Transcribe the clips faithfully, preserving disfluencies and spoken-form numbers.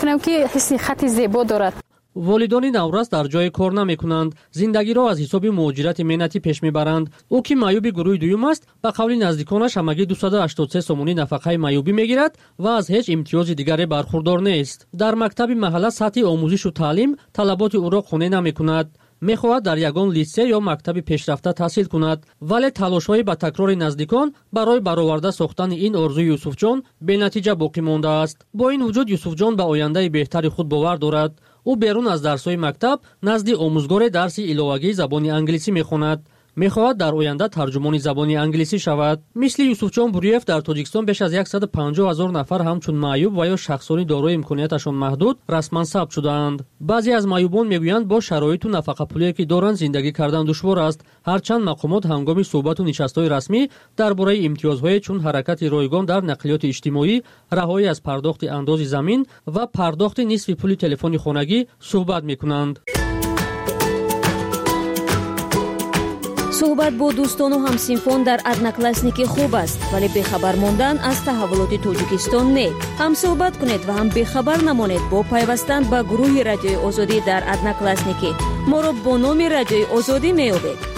کنم که حس خط زیبا دارد. والدان نورس در جای کار نمیکنند، زندگی را از حساب مهاجرت مهنتی پیش میبرند. او که معیوب گروه دوم است، به قول نزدیکانش همگی دویست و هشتاد و سه سومونی نفقه معیوبی میگیرد و از هیچ امتیاز دیگری برخوردار نیست. در مکتب محله سطح آموزش و تعلیم طلبات او را قانع نمیکند. میخواهد در یگان لیسه یا مکتب پیشرفته تحصیل کند، ولی تلاش‌های با تکرار نزدیکان برای برآورده ساختن این آرزوی یوسف جان به نتیجه باقی مانده است. با این وجود یوسف جان به آینده بهتری خود باور دارد. او بیرون از درس‌های مکتب نزد آموزگار درس الهه‌گی زبان انگلیسی می‌خواند. می‌خواهد در آینده ترجمان زبان انگلیسی شود. مثل یوسف جان بوریف در تاجیکستان بیش از صد و پنجاه هزار نفر همچون معیوب و یا شخصانی دارای امکاناتشان محدود رسما ثبت شده‌اند. بعضی از معیوبان میگویند با شرایط و نفقه پولی که دارند زندگی کردن دشوار است. هرچند مقامات هنگام صحبت و نشست‌های رسمی درباره امتیازهای چون حرکت رایگان در نقلیات اجتماعی، رهایی از پرداخت انداز زمین و پرداخت نصف پول تلفن خانگی صحبت می‌کنند. صحبت با دوستان و همسنفان در одноклассники خوب است، ولی بخبر ماندن از تحولات تاجیکستان نه. هم صحبت کنید و هم بخبر نمانید با پیوستن به گروه رادیوی آزادی در одноклассники. ما را با نام رادیوی آزادی می‌یابید.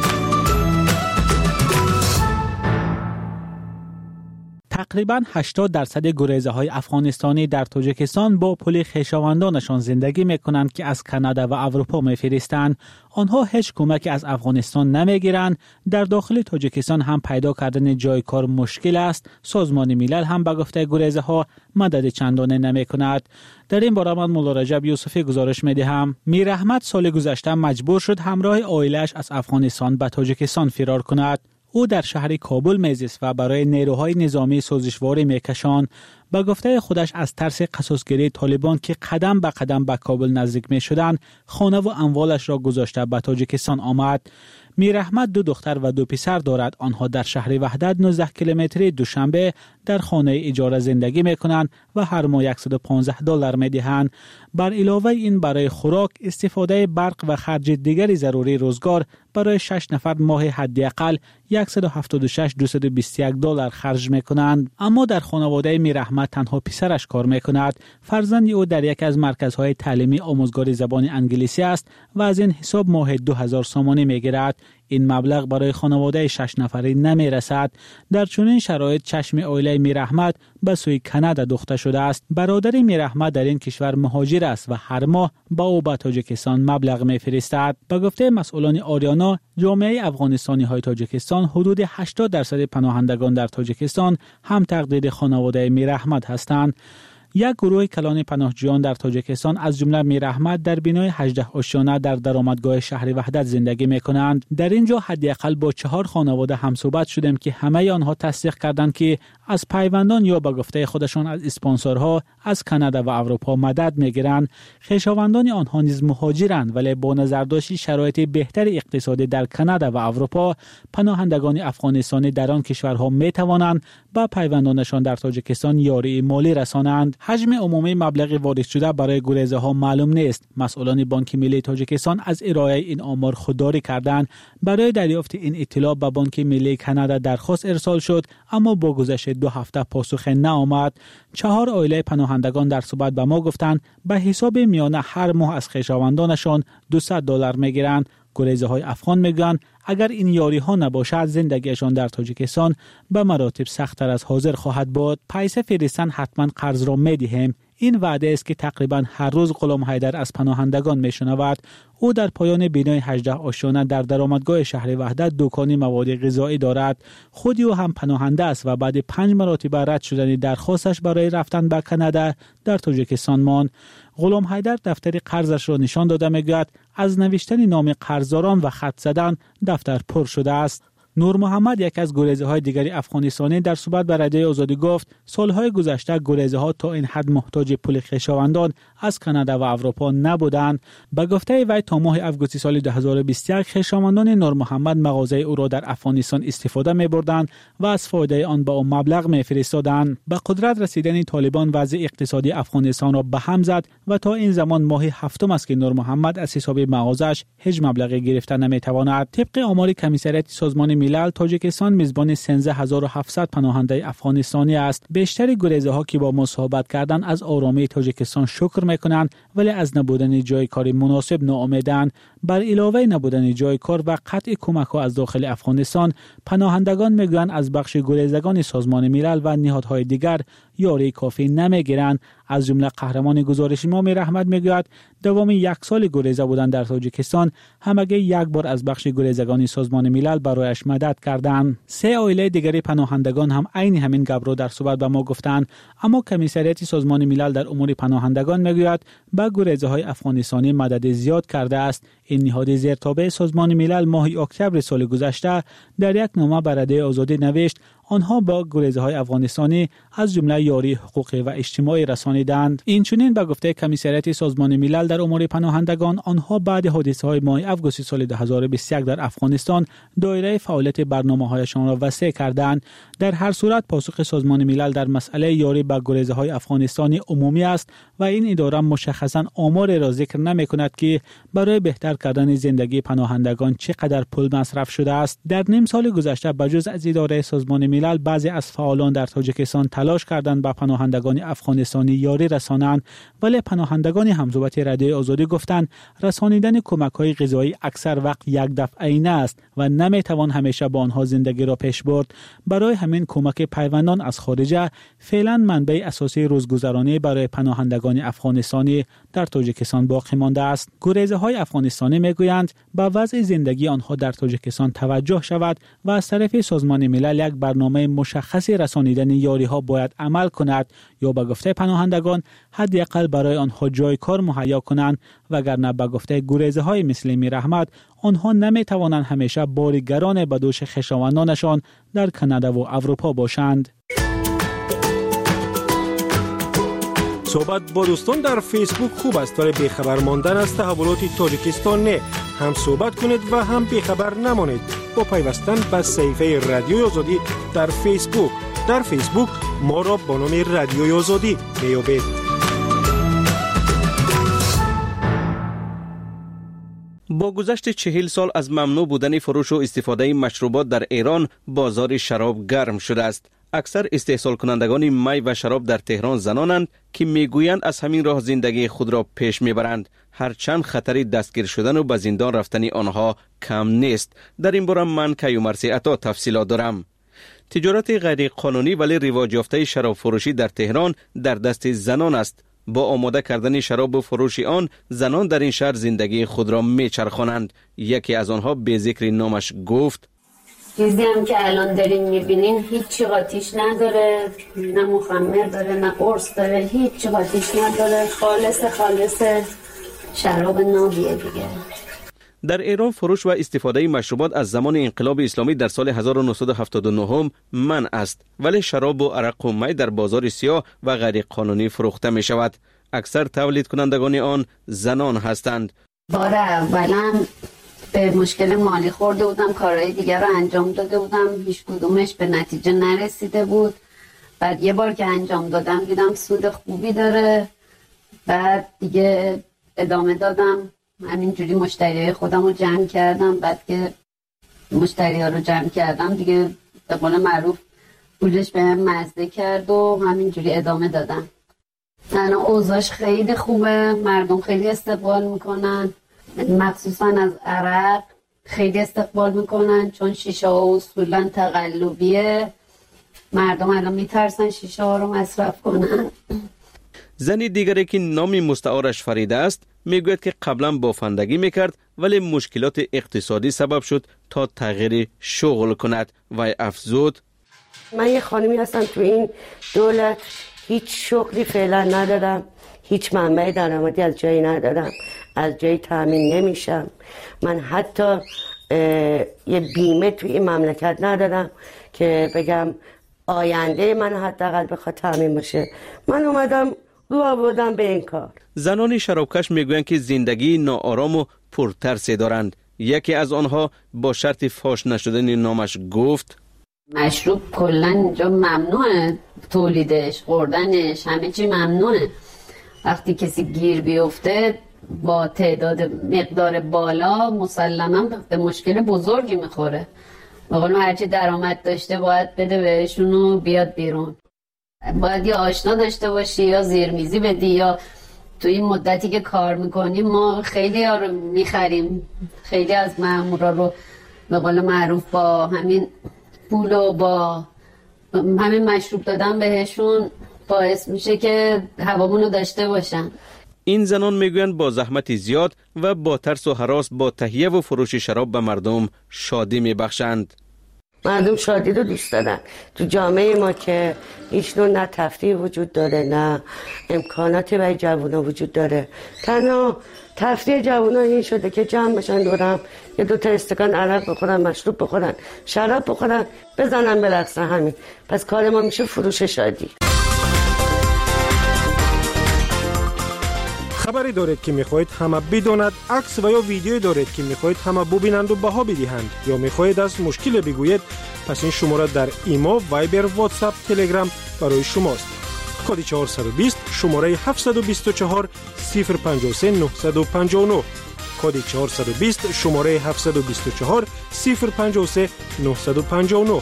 تقریباً هشتاد درصد گریزه‌های افغانستانی در تاجیکستان با پول خویشاوندانشان زندگی می‌کنند که از کانادا و اروپا می‌فرستند. آنها هیچ کمکی از افغانستان نمی‌گیرند. در داخل تاجیکستان هم پیدا کردن جای کار مشکل است. سازمان ملل هم به گفته گریزه‌ها مدد چندانه نمی‌کند. در این باره من مولا رجب یوسفی گزارش می‌دهم. میر احمد سال گذشته مجبور شد همراه عائله‌اش از افغانستان به تاجیکستان فرار کند. او در شهر کابل میزیست و برای نیروهای نظامی سازشواری میکشان. با گفته خودش از ترس قصاصگیری طالبان که قدم به قدم به کابل نزدیک می شدند، خانه و اموالش را گذاشته به تاجیکستان آمد. میر احمد دو دختر و دو پسر دارد. آنها در شهر وحدت نوزده کیلومتری دوشنبه در خانه اجاره زندگی می کنند و هر ماه صد و پانزده دلار می دهند. بر علاوه این برای خوراک، استفاده برق و خرج دیگری ضروری روزگار برای شش نفر ماه حداقل صد و هفتاد و شش هزار دویست و بیست و یک دلار خرج می کنند. اما در خانواده میر احمد تنها پسرش کار می کند. فرزند او در یک از مرکزهای تعلیمی آموزگار زبان انگلیسی است و از این حساب ماه دو هزار سومانی می گیرد. این مبلغ برای خانواده شش نفری نمی رسد. در چنین شرایط چشم عائله میر احمد به سوی کانادا دوخته شده است. برادر میر احمد در این کشور مهاجر است و هر ماه با او به تاجیکستان مبلغ می فرستد. به گفته مسئولان آریانا، جامعه افغانستانی های تاجیکستان حدود هشتاد درصد پناهندگان در تاجیکستان هم تقلید خانواده میر احمد هستند. یک گروه کلان پناهجویان در تاجیکستان از جمله میر احمد در بینای هجده آشیانه در درآمدگاه شهر وحدت زندگی می‌کنند. در اینجا حداقل با چهار خانواده هم صحبت شدیم که همه آنها تصدیق کردند که از پیوندان یا به گفته خودشان از اسپانسرها از کانادا و اروپا مدد می‌گیرند. خویشاوندان آنها نیز مهاجرند، ولی با نظرداشت شرایط بهتر اقتصادی در کانادا و اروپا، پناهندگان افغانستانی در آن کشورها می‌توانند با پیوندانشان در تاجیکستان یاری مالی رسانند. حجم عمومی مبلغ وارد شده برای گریزه ها معلوم نیست. مسئولان بانک ملی تاجیکستان از ارائه این آمار خودداری کردند. برای دریافت این اطلاع به بانک ملی کانادا درخواست ارسال شد، اما با گذشت دو هفته پاسخ نآمد. چهار عائله پناهندگان در صحبت به ما گفتند به حساب میانه هر ماه از خویشاوندانشان دویست دلار میگیرند. گریزه های افغان میگن اگر این یاری ها نباشد زندگیشان در تاجیکستان به مراتب سخت‌تر از حاضر خواهد بود. پیسه فرستن حتما قرض را میدهیم. این وعده است که تقریبا هر روز غلام حیدر از پناهندگان میشنود. او در پایان بینای هجده آشیانه در درآمدگاه شهر وحدت دکانی مواد غذایی دارد. خودی او هم پناهنده است و بعد پنج مرتبه رد شدن درخواستش برای رفتن به کانادا در تاجیکستان ماند. غلام حیدر دفتر قرضش را نشان داده میگوید از نوشتن نام قرضداران و خط زدن دفتر پر شده است. نور محمد یک از گریزه های دیگری افغانستانی در صحبت با رادیوی آزادی گفت سالهای گذشته گریزه ها تا این حد محتاج پول خویشاوندان از کانادا و اروپا نبودند. به گفته وی تا ماه آگوست سال دو هزار و بیست و یک خویشاوندان نور محمد مغازه او را در افغانستان استفاده می بردند و از فایده آن به او مبلغ می فرستادند. به قدرت رسیدن طالبان وضع اقتصادی افغانستان را به هم زد و تا این زمان ماه هفتم است که نور محمد از حساب مغازش هیچ مبلغی گرفته نمی تواند. طبق آمار کمیسریت سازمان ملل، تاجیکستان میزبان سیزده هزار و هفتصد پناهنده افغانستانی است. بیشتر گریزه ها که با ما صحبت کردن از آرامی تاجیکستان شکر میکنند، ولی از نبودن جای کار مناسب ناامیدند. بر علاوه نبودن جای کار و قطع کمک ها از داخل افغانستان، پناهندگان میگویند از بخش گریزگان سازمان ملل و نهادهای دیگر یاری کافی نمیگیرند. از جمله قهرمان گزارش امام رحمت میگوید دوام یک سال گریزه بودن در تاجیکستان، همگی یک بار از بخش گریزگان سازمان ملل برایش مدد کردند. سه عائله دیگری پناهندگان هم عین همین گپ را در صحبت به ما گفتند، اما کمیسریت سازمان ملل در امور پناهندگان میگوید به گریزه های افغانستانی مدد زیاد کرده است. این نهاد زیرتابع سازمان ملل ماه اکتبر سال گذشته در یک نامه به رده آزادی نوشت آنها با گریزه های افغانستانی از جمله یاری حقوقی و اجتماعی رسانیدند. این چنین به گفته کمیسریت سازمان ملل در امور پناهندگان، آنها بعد حادثه های ماه آگوست سال دو هزار و بیست و یک در افغانستان دایره فعالیت برنامه‌هایشان را وسیع کردند. در هر صورت پاسخ سازمان ملل در مسئله یاری به گریزه های افغانستانی عمومی است و این اداره مشخصاً آمار را ذکر نمی‌کند که برای بهتر کردن زندگی پناهندگان چقدر پول مصرف شده است. در نیم سال گذشته بجز از اداره سازمان ملل، بعضی از فعالان در تاجیکستان تلاش کردند به پناهندگان افغانستانی یاری رسانند، ولی پناهندگان همزوبت رادیو آزادی گفتند رسانیدن کمک‌های غذایی اکثر وقت یک دفعه‌ای است و نمی‌توان همیشه با آنها زندگی را پیش برد. برای همین کمک پیوندان از خارج فعلا منبع اساسی روزگذرانی برای پناهندگان افغانستانی در تاجیکستان باقی مانده است. گریزه‌های افغانستانی میگویند به وضع زندگی آنها در تاجیکستان توجه شود و از طرف سازمان ملل یک برنامه مشخصی رسانیدن یاری ها باید عمل کند یا به گفته پناهندگان حداقل برای آنها جای کار مهیا کنند، وگرنه به گفته گریزه های مثل امیر احمد آنها نمی توانند همیشه بار گران به دوش خویشاوندانشان در کانادا و اروپا باشند. صحبت با دوستان در فیسبوک خوب است، ولی بیخبر ماندن از تحولات تاجیکستان نه. هم صحبت کنید و هم بیخبر نمانید با پیوستن به صفحه رادیوی آزادی در فیسبوک. در فیسبوک ما را با نام رادیوی آزادی میابید. با گذشت چهل سال از ممنوع بودن فروش و استفاده مشروبات در ایران، بازار شراب گرم شده است. اکثر استحصال کنندگان می و شراب در تهران زنانند که میگویند از همین راه زندگی خود را پیش میبرند، هرچند خطر دستگیر شدن و به زندان رفتن آنها کم نیست. در این باره من کیومرثی عطا تفصیلات دارم. تجارت غیر قانونی ولی رواج یافته شراب فروشی در تهران در دست زنان است. با آماده کردن شراب و فروش آن، زنان در این شهر زندگی خود را میچرخانند. یکی از آنها به ذکر نامش گفت: چیزی هم که الان دارین میبینین هیچ چی قاطیش نداره، نه مخمر داره نه قرص داره، هیچ چی قاطیش نداره، خالص خالص شراب نابیه دیگه. در ایران فروش و استفاده مشروبات از زمان انقلاب اسلامی در سال هزار و نهصد و هفتاد و نه منع است، ولی شراب و عرق و می در بازار سیاه و غیر قانونی فروخته می شود. اکثر تولید کنندگان آن زنان هستند. بار اولا به مشکل مالی خورده بودم، کارهای دیگر رو انجام داده بودم، هیچ کدومش به نتیجه نرسیده بود. بعد یه بار که انجام دادم دیدم سود خوبی داره، بعد دیگه ادامه دادم. همینجوری مشتریای خودم رو جمع کردم. بعد که مشتری ها رو جمع کردم دیگه به قول معروف پولش به هم مزده کرد و همینجوری ادامه دادم. الان اوضاعش خیلی خوبه، مردم خیلی استقبال میکنن، مخصوصا از عرق خیلی استقبال میکنن، چون شیشه ها اصولا تقلبیه، مردم الان میترسن شیشه ها رو مصرف کنن. زنی دیگری که نام مستعارش فریده است میگوید که قبلا بافندگی میکرد ولی مشکلات اقتصادی سبب شد تا تغییر شغل کند و افزود: من یه خانمی هستم تو این دولت، هیچ شغلی فعلا ندارم، هیچ منبع درآمدی از جایی ندارم، از جایی تامین نمیشم. من حتی یه بیمه توی این مملکت ندارم که بگم آینده من حداقل بخواد تامین بشه. من اومدم رو آوردم به این کار. زنان شرابکش میگویند که زندگی ناآرام و پرترسی دارند. یکی از آنها با شرط فاش نشدن نامش گفت: مشروب کلا اینجا ممنوعه، تولیدش، خوردنش، همه چی ممنوعه. وقتی کسی گیر بیفته با تعداد مقدار بالا مسلما به مشکل بزرگی میخوره. بقول هرچی درآمد داشته باید بده بهشون و بیاد بیرون. باید یا آشنا داشته باشی یا زیرمیزی بدی، یا تو این مدتی که کار میکنیم ما خیلی ها رو میخریم، خیلی از مامورا رو به قول معروف با همین پول و با همین مشروب دادن بهشون باعث میشه که هوامون رو داشته باشن. این زنان میگویند با زحمت زیاد و با ترس و هراس با تهیه و فروش شراب به مردم شادی میبخشند. مردم شادی رو دوست دارن. تو جامعه ما که هیچ نوع نه تفریح وجود داره نه امکاناتی برای جوونا وجود داره، تنها تفریح جوونا این شده که جمع بشن دورم یه دو تا استکان عرق بخورن، مشروب بخورن، شراب بخورن، بزنن برقصن، همین. پس کار ما میشه فروش شادی. خبری دارید که میخواهید همه بداند، عکس و یا ویدیویی دارید که میخواهید همه ببینند و بها بدهند، یا میخواهید از مشکل بگویید، پس این شماره در ایما، وایبر، واتساپ، تلگرام برای شماست. کد چهارصد و بیست شماره هفتصد و بیست و چهار صفر پنجاه و سه نهصد و پنجاه و نه. کد چهارصد و بیست شماره هفتصد و بیست و چهار صفر پنجاه و سه نهصد و پنجاه و نه.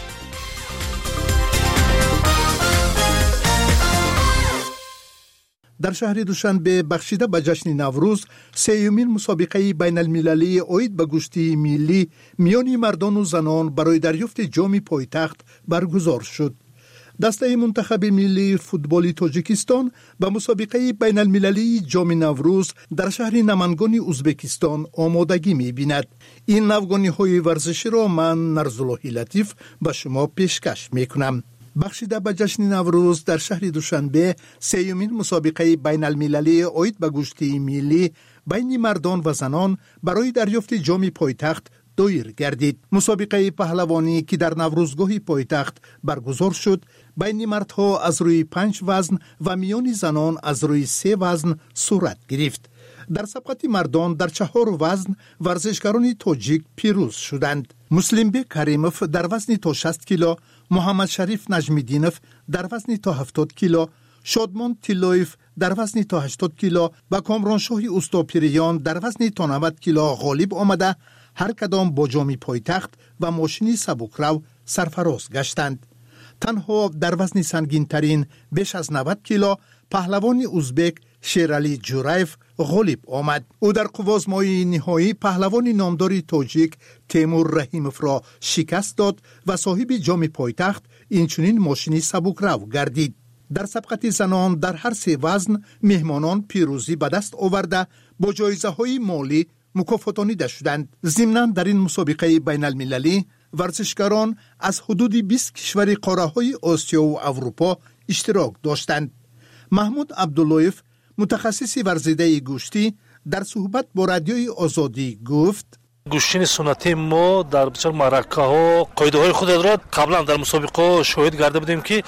در شهر دوشنبه بخشیده به جشن نوروز، سیومین مسابقه بین المللی اوید به گوشتی ملی میان مردان و زنان برای دریافت جام پایتخت برگزار شد. دسته منتخب ملی فوتبال تاجیکستان به مسابقه بین المللی جام نوروز در شهر نمنگان ازبکستان آمادگی می بیند. این نوگانی های ورزشی را من نرزاللهی لطیف به شما پیشکش می کنم. بخشیده به جشن نوروز در شهر دوشنبه سیومین مسابقه بین المللی اوید به گوشتی ملی بین مردان و زنان برای دریافت جام پایتخت دایر گردید. مسابقه پهلوانی که در نوروزگاه پایتخت برگزار شد، بین مردها از روی پنج وزن و میان زنان از روی سه وزن صورت گرفت. در سبقت مردان در چهار وزن ورزشکاران تاجیک پیروز شدند. مسلم بک کریموف در وزن تا شصت کیلو، محمد شریف نجمیدینوف در وزن تا هفتاد کیلو، شادمان تیلویف در وزن تا هشتاد کیلو و کامرانشاه اوستاپیریان در وزن تا نود کیلو غالب آمده، هر کدام با جام پایتخت و ماشین سبکرو سرفراز گشتند. تنها در وزن سنگین ترین بیش از نود کیلو پهلوان ازبک شیرعلی جورایف غالب آمد. او در قوازمای نهایی پهلوان نامدار تاجیک تیمور رحیموف را شکست داد و صاحب جام پایتخت اینچنین ماشین سبکرو گردید. در سبقت زنان در هر سه وزن مهمانان پیروزی به دست آورده با جایزه های مالی مکافاتانیده شدند. ضمناً در این مسابقه بین المللی ورزشکاران از حدود بیست کشور قاره های آسیا و اروپا اشتراک داشتند. محمود عبداللهیف متخصص ورزیده گوشتی در صحبت با رادیوی آزادی گفت: گوشتن سنتی ما در بسیار معرکه‌ها قاعده‌های خود را قبلا در مسابقه شاهد کرده بودیم که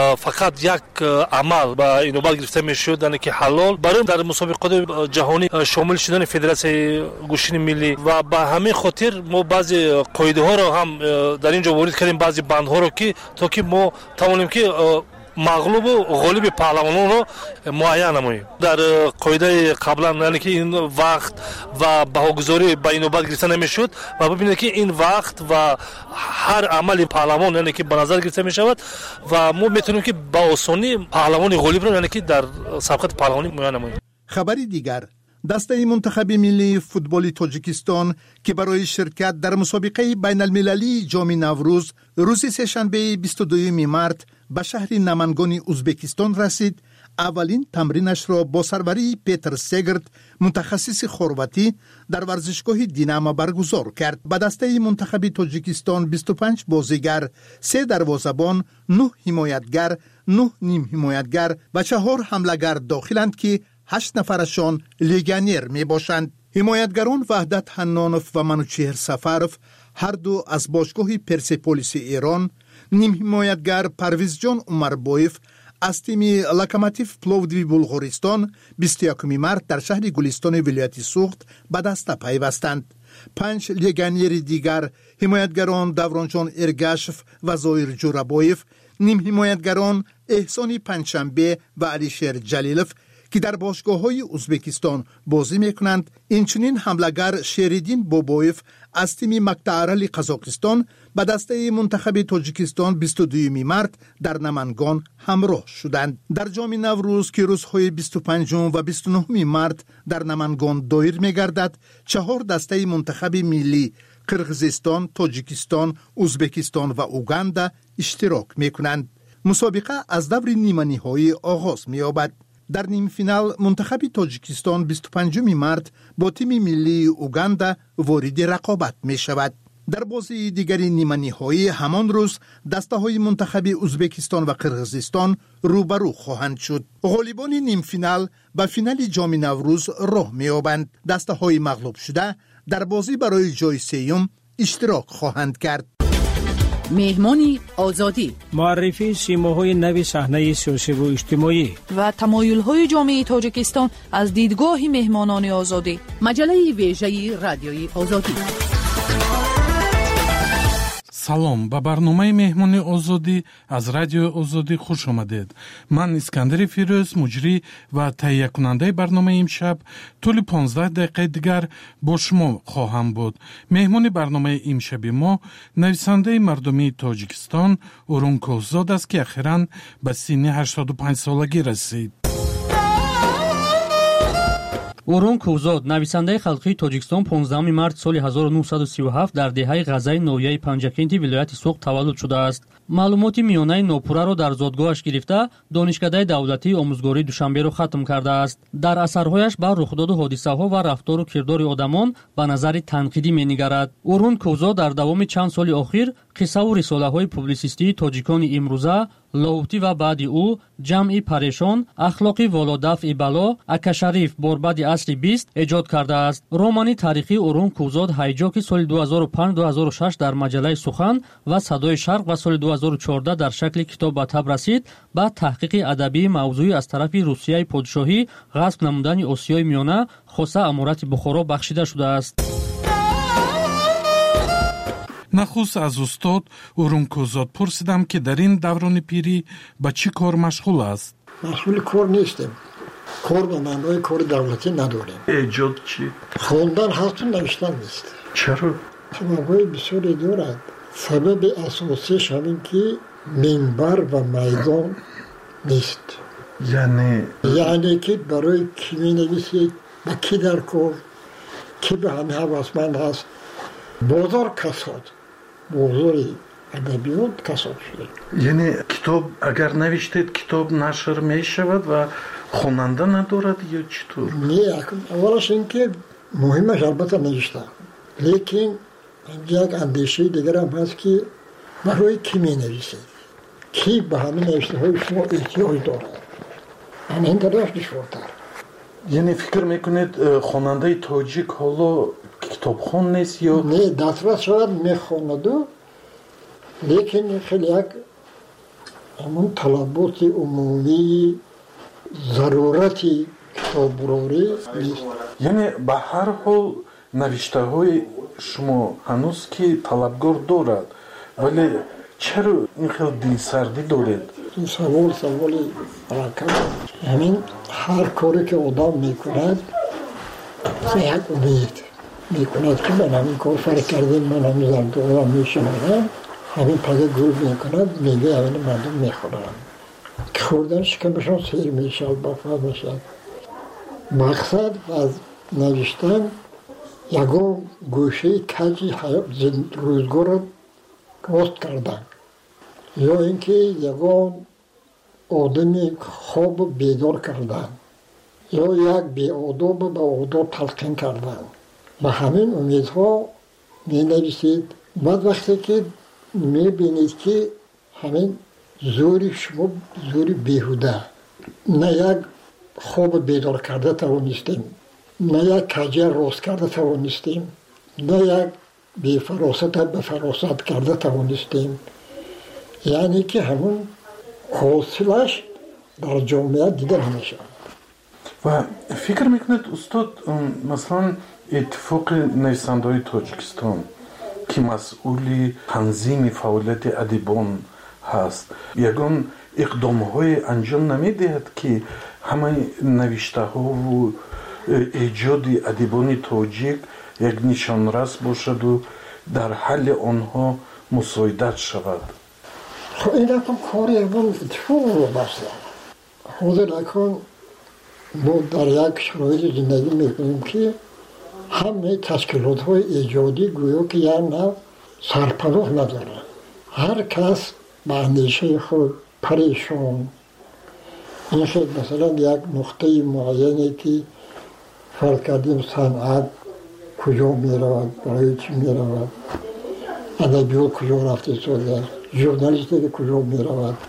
فقط یک عمل با اینوبت گرفته میشد، یعنی که حلال. برای در مسابقات جهانی شامل شدن فدراسیون گوشتن ملی و به همین خاطر ما بعضی قاعده‌ها را هم در اینجا وارد کردیم، بعضی بندها را که تا که ما توانیم که مغلوب و غالب پهلوانان رو معین نماییم. در قاعده قبلا یعنی که این وقت و بهاگذاری به اینوبت گرفته نمیشد و ببینید که این وقت و هر عمل پهلوان یعنی که به نظر گرفته می شود و ما میتونیم که با آسانی پهلوان غالب رو یعنی که در سبقت پهلوانی معین نماییم. خبری دیگر، دسته منتخب ملی فوتبال تاجیکستان که برای شرکت در مسابقه بین المللی جام نوروز روز سه‌شنبه بیست و دوم مارس به شهر نمنگان ازبکستان رسید، اولین تمرینش را با سروری پیتر سگرت متخصص خرواتی در ورزشگاه دیناما برگزار کرد. به دسته منتخب تاجیکستان بیست و پنج بازیگر، سه دروازه‌بان، نه حمایتگر، نه نیم حمایتگر و چهار حمله‌گر داخلند که هشت نفرشان لیگانیر می باشند. حمایتگران وحدت حنانوف و منوچهر سفروف هر دو از باشگاه پرسپولیس ایران، نیم حمایتگر پرویز جان عمربایف از تیم لوکوموتیو پلوودیو بلغارستان بیست و یکم مارس در شهر گلستان ولایت سوخت به دسته پیوستند. پنج لیگانیر دیگر، حمایتگران دورانجان ارگاشف و زایر جورابایف، نیم حمایتگران احسان پنجشنبه و علیشیر جلیلوف که در باشگاه‌های ازبکستان بازی می‌کنند. اینچنین حمله‌گر شریدین بابویف از تیم مقطع قزاقستان به دسته منتخب تاجیکستان بیست و دوم مارت در نمنگان همراه شدند. در جام نوروز که روزهای بیست و پنجم و بیست و نهم مارت در نمنگان دایر می‌گردد، چهار دسته منتخب ملی قرقیزستان، تاجیکستان، ازبکستان و اوگاندا اشتراک می‌کنند. مسابقه از دور نیمه نهایی آغاز می‌یابد. در نیم فینال منتخب تاجیکستان بیست و پنجم مارت با تیم ملی اوگاندا وارد رقابت می‌شود. در بازی دیگری نیمه نهایی همان روز دسته‌های منتخب ازبکستان و قرقیزستان روبرو خواهند شد. غالبان نیم فینال به فینال جام نوروز راه می‌یابند. دسته‌های مغلوب شده در بازی برای جای سوم اشتراک خواهند کرد. مهمانی آزادی، معرفی سیماهای نو صحنه سیاسی و اجتماعی و تمایل‌های جامعه تاجیکستان از دیدگاه مهمانان آزادی. مجله ویژه رادیوی آزادی. салом ба барномаи меҳмони озодӣ аз радиои озодӣ хуш омадед. ман искандари фирӯз муҷрӣ ва таҳиякунандаи барномаи имшаб тӯли понздаҳ дақиқаи дигар бо шумо хоҳам буд. меҳмони барномаи имшаби мо нависандаи мардумии тоҷикистон урун кӯҳзод аст ки ахиран ба синни ҳаштоду панҷсолагӣ расид. урун кӯҳзод нависандаи халқии тоҷикистон понздаҳуми март соли ҳазору нуҳсаду сию ҳафт дар деҳаи ғазаи ноҳияи панҷакенти вилояти Суғ таваллуд шудааст. маълумоти миёнаи нопурраро дар зодгоҳаш гирифта донишкадаи давлатии омӯзгории душанберо хатм кардааст. дар асарҳояш ба рухдоду ҳодисаҳо ва рафтору кирдори одамон ба назари танқидӣ менигарад. урун кӯҳзод дар давоми чанд соли охир қиссаву рисолаҳои публисистии тоҷикони имрӯза, лоҳутӣ ва баъди ӯ, ҷамъи парешон, ахлоқи володафъи бало, акашариф борбади асри бист эҷод кардааст. романи таърихии урун кӯҳзод ҳайҷоки соли ду ҳазору панҷ ду ҳазору шаш дар маҷалаи сухан ва садои шарқ ва соли ду ҳазору чордаҳ дар шакли китоб ба таб расид. ба таҳқиқи адабии мавзӯӣ аз тарафи русияи подшоҳӣ ғасб намудани осиёи миёна хоса амурати бухоро бахшида шудааст. нахуст аз устод урун кӯҳзод пурсидам ки дар ин даврони пирӣ ба чӣ кор машғул аст. машғули кор нестем. кор ба маънои кори давлатӣ надорем. эҷод чӣ? хондан ҳасту навиштан нест. чаро? сабабҳои бисёре дорад. сабаби асосиш ҳамин ки минбар ва майдон нест. яъне яъне ки барои кӣ менависед, ба кӣ дар кор, кӣ ба ҳамин ҳавасманд ҳаст. бозор касод, бозори адабиёт касод шуда. яъне китоб агар навиштед китоб нашр мешавад ва хонанда надорад ё чӣ тур? не, аввалаш ин ки муҳимаш албатта навишта, лекин як андешаи дигарам ҳаст ки барои кӣ менависед, кӣ ба ҳамин навиштаҳои шумо эҳтиёҷ дорад. ин дараш душвортар. яъне фикр мекунед хонандаи тоҷик ҳоло китобхон нест ё? не, дастрас шавад мехонаду, лекин хеле як ҳамон талаботи умумии зарурати китоббурорӣ нест. яъне ба ҳар ҳол навиштаҳои шумо ҳанӯз ки талабгор дорад, вале чаро ин хел дилсардӣ доред? савол саволи ракаб. ҳамин ҳар коре ки одам мекунад за як умед мекунад ки ман ҳамин кор фарқ кардем, ман ҳамин зардорам мешунавам, ҳамин паза гул мекунад, мегаи ҳамин мардум мехӯрам. ки хӯрдан шикамашон сер мешавад, бафа мешавад. мақсад аз навиштан ягон гӯшаи каҷи рӯзгорро рост кардан, ё ин ки ягон одами хобу бедор кардан, ё як беодобу ба одоб талқин кардан. ба ҳамин умедҳо менависед. баъд вақте ки мебинед ки ҳамин зӯри шумо зӯри беҳуда, на як хобу бедор карда тавонистем, на як каҷа рост карда тавонистем, на як бефаросата ба фаросат карда тавонистем. яъне ки ҳамон ҳосилаш дар ҷомеа дида намешавад. ва фикр мекунед устод, масалан иттифоқи нависандаҳои тоҷикистон ки масъули танзими фаъолияти адибон ҳаст, ягон иқдомҳое анҷом намедиҳад ки همه نوشته ها و ایجاد ادیبان تاجیک یک نشانرس باشد و در حل آنها مساعدت شود. خب این رقم کاری اون اتفاق رو بسته. حاضر اکن ما در یک شرایط زندگی میکنیم که همه تشکیلات های ایجادی گویا که یک نوع سرپناه نداره. هر کس به اندیشه خود پریشان. این خیلی مثلا یک نقطه معینی که فرض کردیم صنعت کجا می رود، برای چی می رود، ادبیات کجا رفته شده، ژورنالیستی کجا می رود.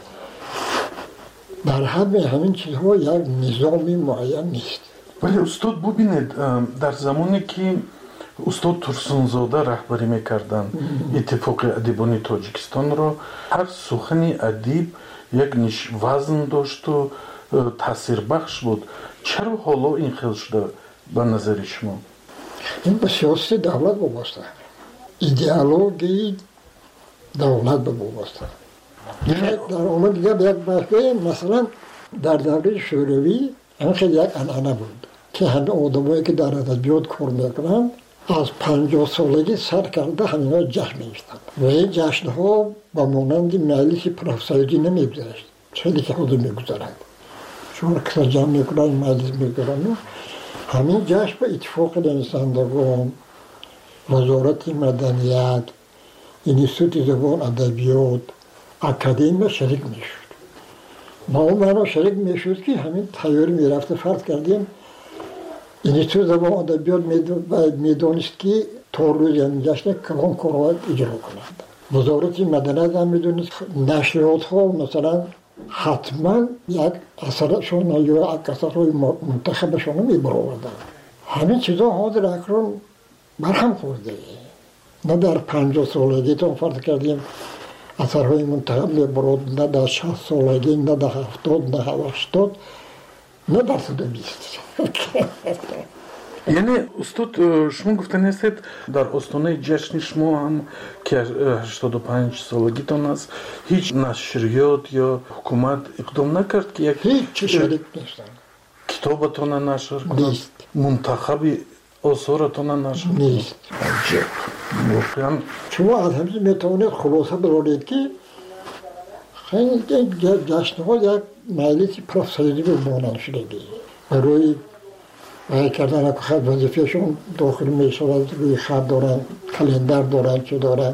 در همه همین چیزها یک نظامی معین نیست. ولی استاد ببینید در زمانی که استاد ترسونزاده رهبری میکردن اتفاق ادیبان تاجیکستان را، هر سخن ادیب یک نش وزن داشت و تاثیر بخش بود. چرا حالا این خیلی شده به نظر شما؟ این به سیاست دولت وابسته، ایدئولوژی دولت به وابسته. در اون دیگه یک بحثه مثلا در دوره شوروی این خیلی یک انعنه بود که همه آدمایی که در ادبیات کار میکنن از پنجاه سالگی سر کرده همینا جشن میگیرن و این جشن ها با مانند مجلس پرافسایدی نمیگذشت، خیلی که خود میگذارند چون کسا جمع میکنن مجلس میگذارن. همین جشن به اتفاق نویسندگان، وزارت مدنیت، انستیتوت زبان ادبیات، اکادمی شریک میشد. ما اون معنا شریک میشد که همین تیاری میرفته. فرض کردیم انستیتوت زبان ادبیات میدونست که تا روز این جشن کلام کارهای اجرا کنند. وزارت مدنیت هم میدونست نشریات ها مثلا حتما یک اثرشون یا یک اثرهای منتخبشون رو میبرآوردن. همین چیزا حاضر اکنون برهم خورده. نه در پنجاه سالگی تا فرض کردیم اثرهای منتخب میبرد، نه در شصت سالگی، نه در هفتاد، نه هشتاد، نه در صد و بیست. یعنی استاد شما گفتن هستید در آستانه جشن شما هم که هشتاد و پنج سالگیتان است هیچ نشریات یا حکومت اقدام نکرد که یک هیچ شریک نیستن، کتابتان نشر کنند، منتخب آثارتان نشر نیست. واقعا شما از همین میتوانید خلاصه برارید که خیلی جشن ها یک مجلس پرافسایدی به مانند شدگی برای وای کردن که خط وظیفهشون داخل می شود، روی خط دارن، کلندر دارن، چه دارن،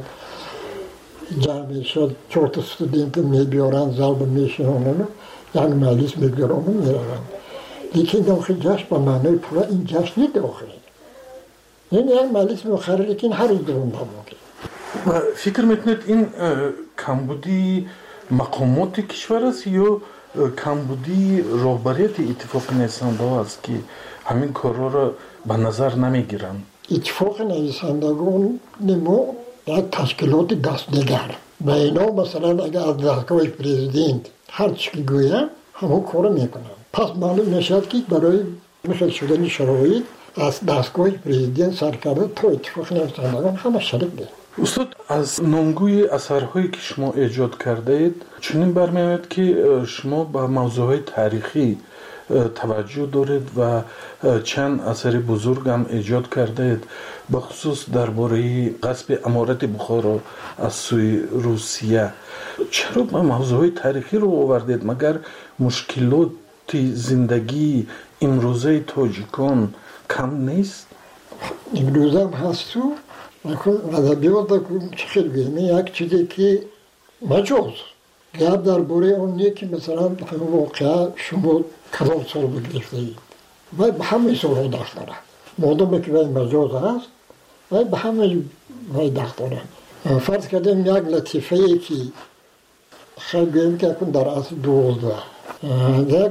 جمع می شد، چهار تا استودنت می بیارن، ضرب می شونن، یک مجلس می بیارن و می رون. لیکن داخل جشن با معنای پورا این جشن داخلی. یعنی یک مجلس می خرید لیکن هر روز درون نموگه. و فکر میکنید این کمبودی مقامات کشور است یا کمبودی رهبریت اتفاق نویسنده است که همین کارا را به نظر نمیگیرن؟ اتفاق نویسندگان نمو یک تشکیلات دستنگر و اینا مثلا اگر از دستگاه پرزیدنت هر چی که گویم همون کارو میکنن. پس معلوم نشد که برای مثل شدن شرایط از دستگاه پرزیدنت سر کرده تا اتفاق نویسندگان همه شریک بود. استاد از نامگوی اثرهایی که شما ایجاد کرده اید چنین برمی‌آید که شما به موضوعهای تاریخی توجه دارید و چند اثر بزرگ هم ایجاد کرده اید، به خصوص درباره غصب امارت بخارا از سوی روسیه. چرا به موضوعهای تاریخی رو آوردید؟ مگر مشکلات زندگی امروزه تاجیکان کم نیست؟ امروزه هم هست تو ادبیات چه خیلی بگیم یک چیزی که مجاز گرد در باره اون نیه که مثلا همه واقعا شما کدام سال بگرفته اید و به همه سال ها دخل دارن مادام که باید مجاز هست و به همه باید دخل دارن. فرض کردیم یک لطیفه ای که خیلی بگیم که اکن در اصل دوازده یک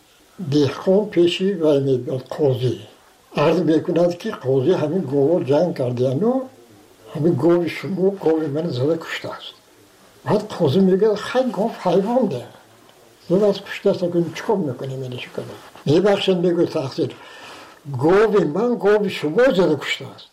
دیخان پیشی و میبید قاضی عرض میکند که قاضی همین گوار جنگ کرده انو همین گوی شما گوی من زده کشته است. بعد قاضی میگه خیلی گفت حیوان ده زده از کشته است اکنیم چکم میکنیم اینه چه کنیم میبخشن میگه تقصیر گوی من گوی شما زده کشته است.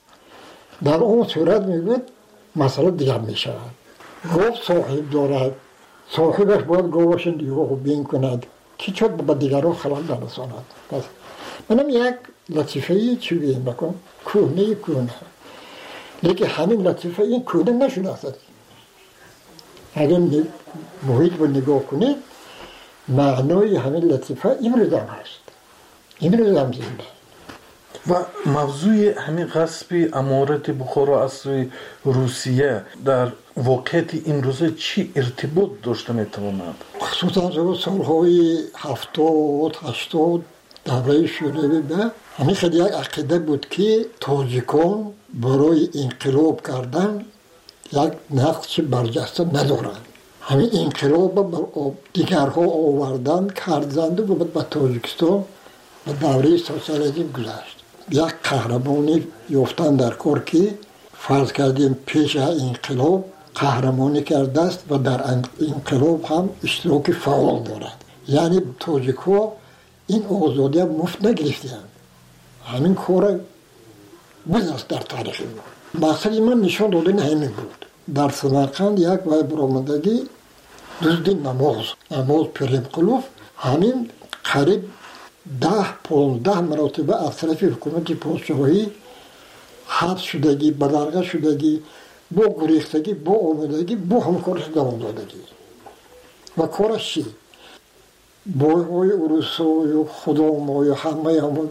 در اون صورت میگه مسئله دیگر میشود. گفت صاحب دارد صاحبش باید گواشن دیگه خوب بین کند که چون با دیگران خلال نرساند. پس منم یک لطیفه چی بگیم بکن کونه کونه لیکن همین لطیفه این کونه نشده است. اگر محیط رو نگاه کنید معنای همین لطیفه امروز هم هست، امروز هم زنده. و موضوع همین غصب امارت بخارا از سوی روسیه در واقعیت امروزه چی ارتباط داشته میتواند؟ خصوصا سالهای هفتاد هشتاد دوره شوروی به همین خیلی یک عقیده بود که تاجیکان برای انقلاب کردن یک نقش برجسته ندارند. همین انقلاب بر دیگرها آوردن کردند و به تاجیکستان و دوره سوسیالیسم گذشت. یک قهرمانی یافتن در کار که فرض کردیم پیش انقلاب قهرمانی کرده است و در انقلاب هم اشتراک فعال دارد. یعنی تاجیک‌ها این آزادی مفت نگرفتند. همین کار بزرگ در تاریخ ما. مقصد من نشان دادن همین بود. در سمرقند یک وای برآمدگی دزدی نماز نماز پریم قلوف همین قریب ده پانزده مراتبه از طرف حکومت پادشاهی حبس شدگی، بدرگاه شدگی، با گریختگی، با آمدگی، با همکارش دوام دادگی. و کارش چی؟ بایهای اروسا یا خدام یا همه همون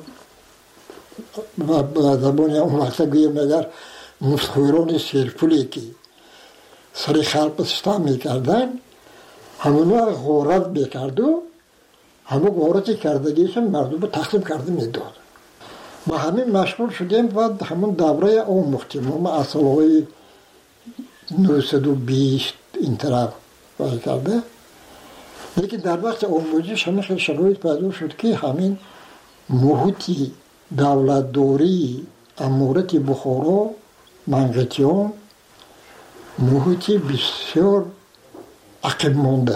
و زبانی هم وقتا گویم اگر مسخوران سیرپولی که سر خلق ستم میکردن همونو غارت میکرد و همون غارتی کردگیشون مردم تقسیم کرده میداد. ما همین مشغول شدیم و همون دوره آموختیم. ما از سالهای نهصد و بیست این طرف باید کرده. لیکن در وقت آموزش همین خیلی شرایط پیدا شد که همین محیطی دولتداری امارت بخارا منقطیان محیطی بسیار عقب مانده،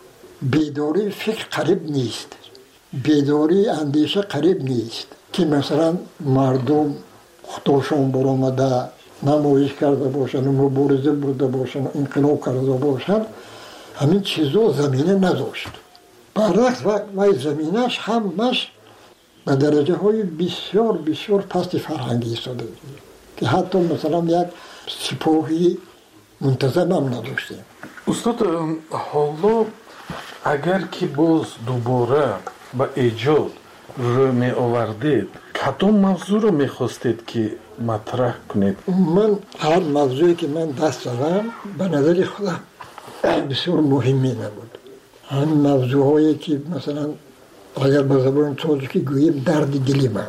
بیداری فکر قریب نیست، بیداری اندیشه قریب نیست که مثلا مردم خودشون برآمده نمایش کرده باشن و مبارزه برده باشن و انقلاب کرده باشن. همین چیزا زمینه نداشت. برعکس و زمینش همش به درجه های بسیار بسیار پست فرهنگی ایستاده که حتی مثلا یک سپاهی منتظم هم نداشتیم. استاد حالا اگر که باز دوباره به ایجاد رو می آوردید کدام موضوع رو می خواستید که مطرح کنید؟ من هر موضوعی که من دست زدم به نظر خودم بسیار مهمی نبود. همین موضوع هایی که مثلا اگر به زبان تاجیکی گوییم درد دلی من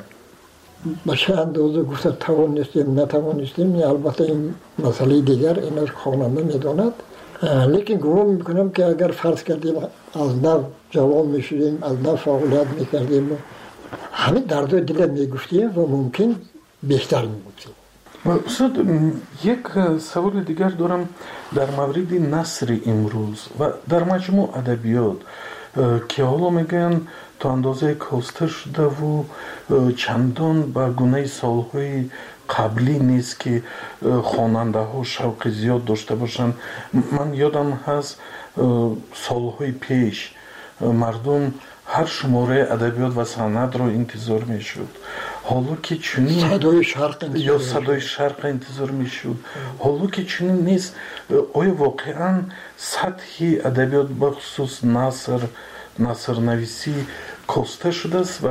به چه اندازه گفته توانستیم نتوانستیم، البته این مسئله دیگر این از خواننده میداند. لیکن گمان میکنم که اگر فرض کردیم از نو جوان میشدیم از نو فعالیت میکردیم همین دردهای دل میگفتیم و ممکن بهتر میگفتیم. استاد یک سوال دیگر دارم در مورد نثر امروز و در مجموع ادبیات که حالا میگن تا اندازه کاسته شده و چندان به گونه سالهای قبلی نیست که خواننده ها شوق زیاد داشته باشند. من یادم هست سالهای پیش مردم هر شماره ادبیات و سند را انتظار میشد. حالا که چنین صدای شرق یا صدای شرق انتظار میشد، حالا که چنین نیست، آیا واقعا سطح ادبیات بخصوص نثر نثر نویسی کاسته شده است و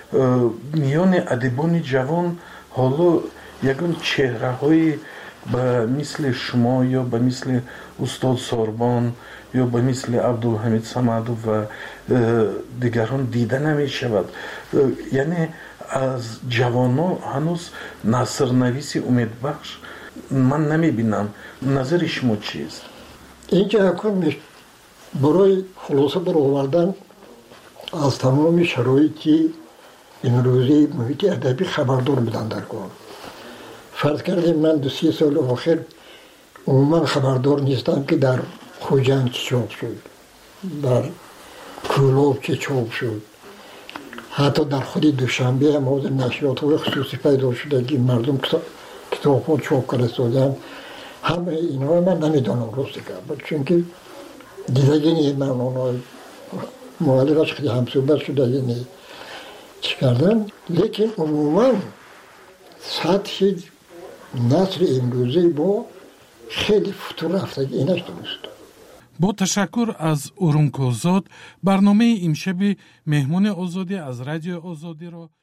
میان ادیبان جوان حالا یگان چهره های به مثل شما یا به مثل استاد ساربان یا به مثل عبدالحمید صمدوف و دیگران دیده نمی شود؟ یعنی از جوانان هنوز نثر نویسی امیدبخش من نمی بینم. نظر شما چیست؟ اینجا اکنون برای خلاصه برآوردن از تمام شرایطی امروزی محیط ادبی خبردار بودن در کار. فرض کردیم من دو سی سال آخر عموما خبردار نیستم که در خوجند چه چاپ شد، در کولاب چه چاپ شد، حتی در خود دوشنبه هم از نشریات های خصوصی پیدا شده که مردم کتاب ها چاپ کرده سازن. همه اینها من نمیدانم راست که چون که دیدگی من اونها معلقش خیلی همصحبت شده یعنی چی کردن، لیکن عموما سطح نصر امروزی با خیلی فتور رفته اینش درست. با تشکر از اورونکوزاد برنامه امشب مهمون آزادی از رادیو آزادی را